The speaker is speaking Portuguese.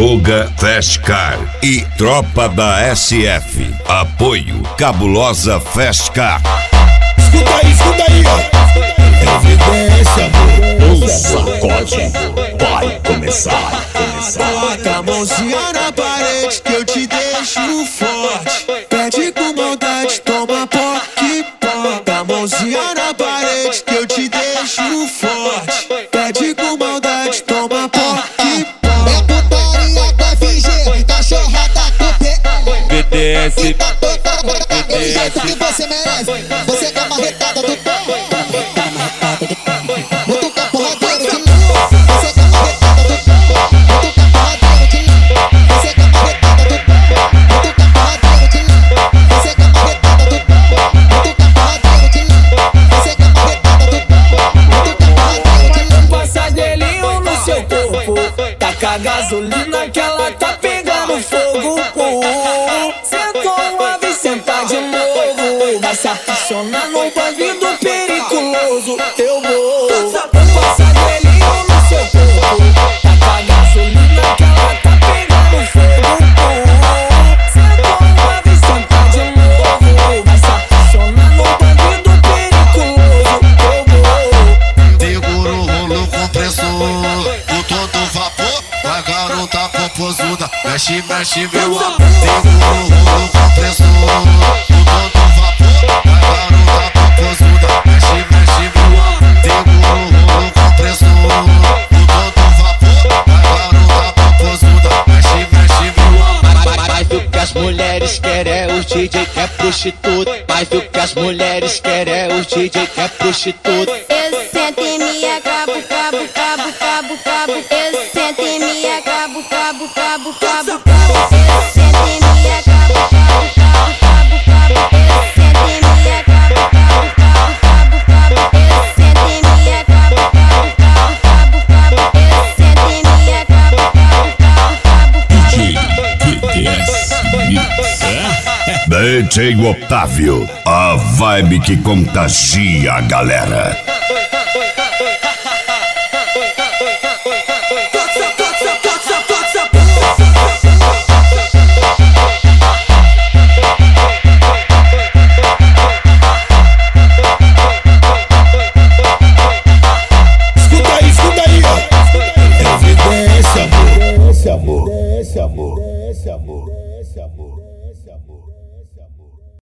Guga Fast Car e Tropa da SF. Apoio Cabulosa Fast Car. Escuta aí, evidência, O sacode vai começar. Bota a mãozinha na parede que eu te deixo forte. Pede com maldade, toma poque. Bota a mãozinha na parede que eu te deixo forte. Pede com maldade, toma poque. É putaria com FG, cachorrada com PL. BTS, Do jeito que você merece. Você é a marretada do pé. Mutuca porradeiro de novo. Você é a marretada do pé. Mutuca porradeiro de novo. Você é a marretada do pé. Mutuca porradeiro de novo. Você é a marretada do pé. Mutuca porradeiro de novo. Você é a marretada do pé. Mutuca porradeiro de novo. Passa gelinho no seu corpo. Taca gasolina que ela tá pegando fogo. Sentou uma vez, senta de novo. Vai se apaixonar num bandido periculoso. Eu vou. Passa gelinho no seu corpo. Taca gasolina que ela tá pegando fogo. Sentou uma vez, senta de novo. Vai se apaixonar num bandido periculoso. Eu vou. Segura o rolo compressor, com todo vapor, a garota popozuda, mexe, mexe meu amor. Segura o rolo compressor, com todo vapor, a garota popozuda, mexe, mexe meu amor. Segura o rolo compressor, com todo vapor, a garota popozuda, mexe, mexe meu amor. mais do que as mulheres querem é os DJ que é prostituta. Mais do que as mulheres querem é os DJ que é prostituta. Eu sento em minha cabo. Eu sento em minha cabo. Eu sento em minha cabo. Eu sento em minha cabo. Eu sento em minha cabo. Eu sento em minha cabo. DJ Otávio, a vibe que contagia a galera. Escuta aí, evidência, amor.